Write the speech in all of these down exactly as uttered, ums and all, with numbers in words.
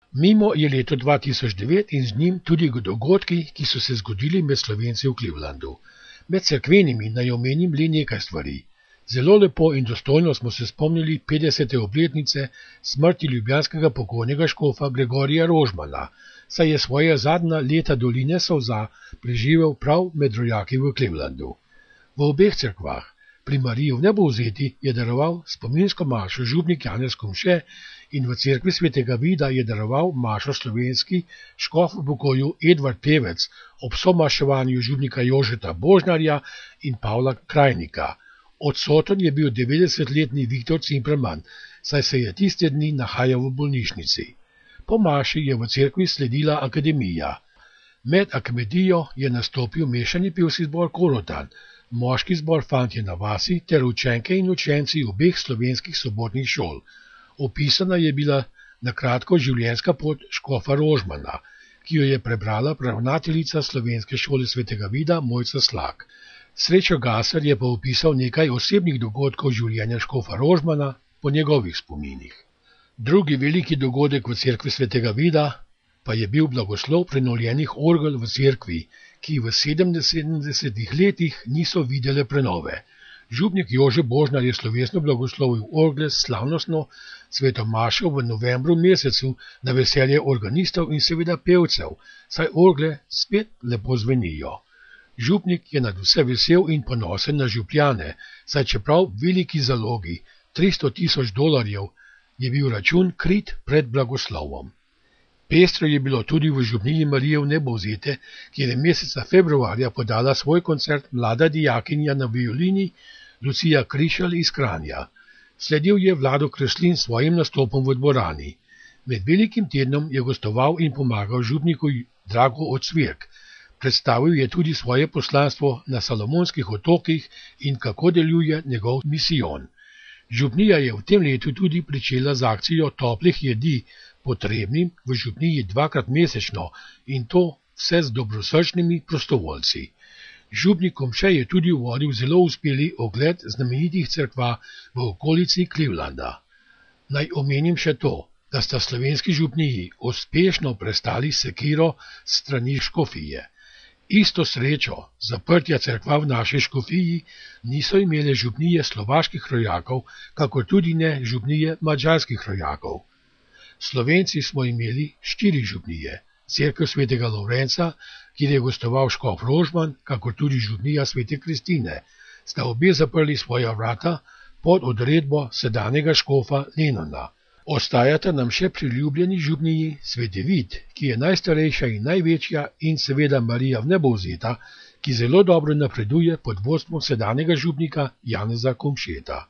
Mimo je leto dva tisoč devet in z njim tudi dogodki, ki so se zgodili med Slovenci v Clevelandu. Med cerkvenimi naj omenim le nekaj stvari. Zelo lepo in dostojno smo se spomnili petdesete obletnice smrti ljubljanskega pokojnega škofa Gregorija Rožmana, saj je svoja zadnja leta doline solza preživel prav med rojaki v Clevelandu. V obeh cerkvah, pri Mariji v Nebovzeti, je daroval spominsko mašo župnik Janez Komše in v cerkvi svetega Vida je daroval mašo slovenski škof v pokoju Edvard Pevec ob somaševanju župnika Jožeta Božnarja in Pavla Krajnika. Odsoten je bil devetdesetletni Viktor Cimperman, saj se je tiste dni nahajal v bolnišnici. Po maši je v cerkvi sledila akademija. Med akademijo je nastopil mešani pevski zbor Korotan, moški zbor Fantje na vasi ter učenke in učenci obeh slovenskih sobotnih šol. Opisana je bila na kratko življenjska pot škofa Rožmana, ki jo je prebrala ravnateljica slovenske šole svetega Vida Mojca Slak. Srečo Gasar je pa opisal nekaj osebnih dogodkov življenja škofa Rožmana po njegovih spominih. Drugi veliki dogodek v cerkvi svetega Vida pa je bil blagoslov prenovljenih orgel v cerkvi, ki v sedemdesetih letih niso videle prenove. Župnik Jože Božnar je slovesno blagoslovil orgle s slavnostno sveto mašo v novembru mesecu na veselje organistov in seveda pevcev, saj orgle spet lepo zvenijo. Župnik je nad vse vesel in ponosen na župljane, saj čeprav veliki zalogi, tristo tisoč dolarjev, je bil račun krit pred blagoslovom. Pestro je bilo tudi v župniji Marije v Nebovzete, kjer je meseca februarja podala svoj koncert mlada dijakinja na violini Lucija Krišelj iz Kranja. Sledil je Vlado Kreslin s svojim nastopom v dvorani. Med velikim tednom je gostoval in pomagal župniku Drago Ocvirk. Predstavil je tudi svoje poslanstvo na Salomonskih otokih in kako deluje njegov misijon. Župnija je v tem letu tudi pričela z akcijo toplih jedi potrebnim v župniji dvakrat mesečno in to vse z dobrosrčnimi prostovoljci. Župnik Komše je tudi vodil zelo uspeli ogled znamenitih cerkva v okolici Clevelanda. Naj omenim še to, da sta slovenski župniji uspešno prestali sekiro strani škofije. Isto srečo zaprtja cerkva v naši škofiji niso imele župnije slovaških rojakov, kakor tudi ne župnije madžarskih rojakov. Slovenci smo imeli štiri župnije, cerkev svetega Lovrenca, kjer je gostoval škof Rožman, kakor tudi župnija svete Kristine, sta obe zaprli svoja vrata pod odredbo sedanjega škofa Lenona. Ostajata nam še priljubljeni župniji sveti Vid, ki je najstarejša in največja, in seveda Marija v Nebovzeta, ki zelo dobro napreduje pod vodstvom sedanjega župnika Janeza Komšeta.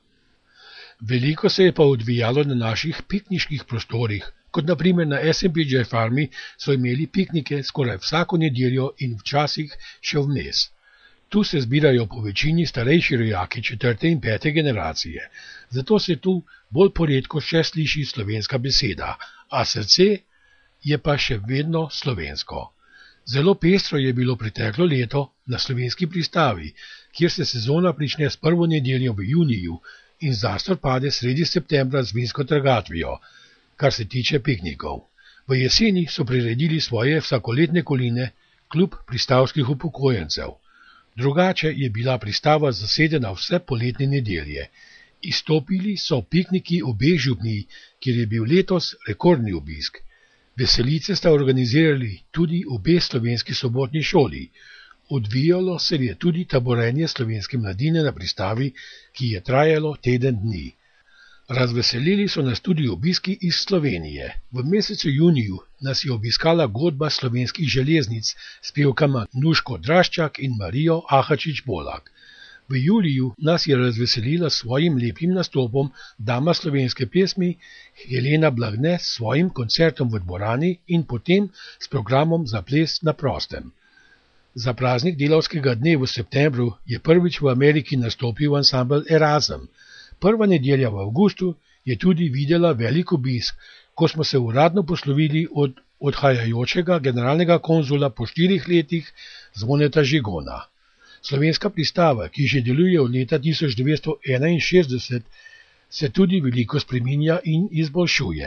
Veliko se je pa odvijalo na naših pikniških prostorih, kot na primer na S and P J farmi so imeli piknike skoraj vsako nedeljo in včasih še vmes. Tu se zbirajo po večini starejši rojaki četrte in pete generacije, zato se tu bolj poredko še sliši slovenska beseda, a srce je pa še vedno slovensko. Zelo pestro je bilo preteklo leto na slovenski pristavi, kjer se sezona prične s prvo nedeljo v juniju in zastor pade sredi septembra z vinsko trgatvijo, kar se tiče piknikov. V jeseni so priredili svoje vsakoletne koline klub pristavskih upokojencev. Drugače je bila pristava zasedena vse poletne nedelje. Izstopili so pikniki obeh župnij, kjer je bil letos rekordni obisk. Veselice sta organizirali tudi obe slovenski sobotni šoli. Odvijalo se je tudi taborenje slovenske mladine na pristavi, ki je trajalo teden dni. Razveselili so nas tudi obiski iz Slovenije. V mesecu juniju nas je obiskala godba slovenskih železnic s pevkama Nuško Draščak in Marijo Ahačič-Bolak. V juliju nas je razveselila s svojim lepim nastopom dama slovenske pesmi Helena Blagne s svojim koncertom v dvorani in potem s programom za ples na prostem. Za praznik delavskega dne v septembru je prvič v Ameriki nastopil ansambel Erasm. Prva nedelja v avgustu je tudi videla velik obisk, ko smo se uradno poslovili od odhajajočega generalnega konzula po štirih letih Zvoneta Žigona. Slovenska pristava, ki že deluje od leta tisoč devetsto enainšestdeset, se tudi veliko spreminja in izboljšuje.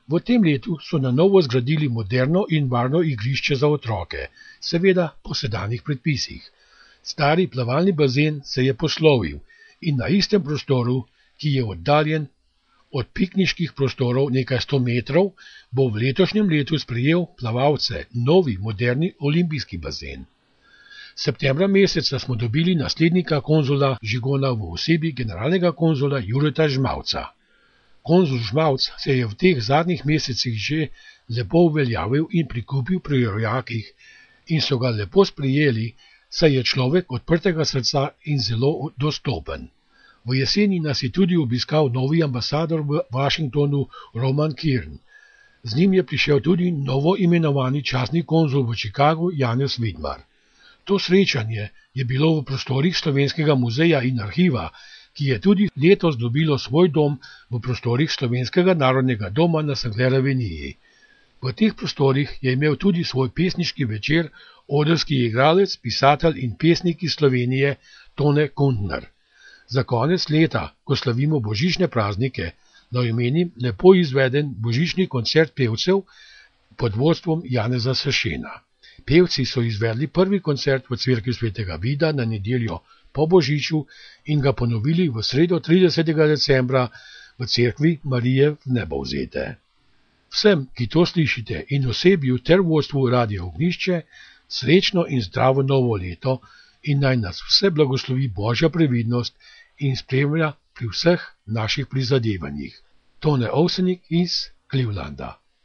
V tem letu so na novo zgradili moderno in varno igrišče za otroke, seveda po sedanjih predpisih. Stari plavalni bazen se je poslovil in na istem prostoru, ki je oddaljen od pikniških prostorov nekaj sto metrov, bo v letošnjem letu sprejel plavalce novi moderni olimpijski bazen. Septembra meseca smo dobili naslednika konzula Žigona v osebi generalnega konzula Jureta Žmavca. Konzul Žmavc se je v teh zadnjih mesecih že lepo uveljavil in prikupil pri rojakih in so ga lepo sprejeli, saj je človek odprtega srca in zelo dostopen. V jeseni nas je tudi obiskal novi ambasador v Washingtonu Roman Kern. Z njim je prišel tudi novo imenovani častni konzul v Chicagu Janez Vidmar. To srečanje je bilo v prostorih Slovenskega muzeja in arhiva, ki je tudi letos dobilo svoj dom v prostorih Slovenskega narodnega doma na Sankler aveniji. V teh prostorih je imel tudi svoj pesniški večer odrski igralec, pisatelj in pesnik iz Slovenije Tone Kuntner. Za konec leta, ko slavimo božične praznike, naj omenim lepo izveden božični koncert pevcev pod vodstvom Janeza Sešena. Pevci so izvedli prvi koncert v cerkvi svetega Vida na nedeljo po božiču in ga ponovili v sredo tridesetega decembra v cerkvi Marije Vnebovzete. Vsem, ki to slišite, in osebju ter vodstvu Radia Ognjišče, srečno in zdravo novo leto in naj nas vse blagoslovi Božja previdnost in spremlja pri vseh naših prizadevanjih. Tone Ovsenik iz Clevelanda.